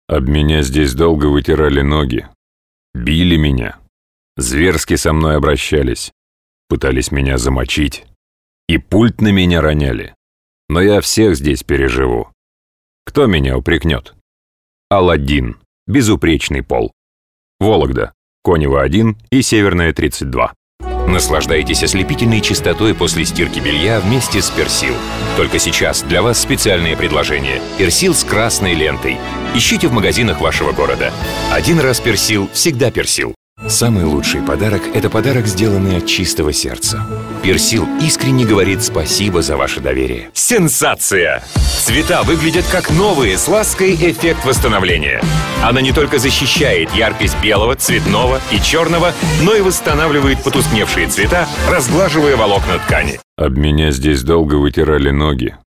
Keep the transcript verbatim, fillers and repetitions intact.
Об меня здесь долго вытирали ноги, били меня, зверски со мной обращались, пытались меня замочить и пульт на меня роняли. Но я всех здесь переживу. Кто меня упрекнет? Аладдин, безупречный пол. Вологда, Конева один и Северная тридцать два. Наслаждайтесь ослепительной чистотой после стирки белья вместе с Персил. Только сейчас для вас специальное предложение. Персил с красной лентой. Ищите в магазинах вашего города. Один раз Персил, всегда Персил. Самый лучший подарок – это подарок, сделанный от чистого сердца. Персил искренне говорит спасибо за ваше доверие. Сенсация! Цвета выглядят как новые с лаской эффект восстановления. Она не только защищает яркость белого, цветного и черного, но и восстанавливает потускневшие цвета, разглаживая волокна ткани. Об меня здесь долго вытирали ноги,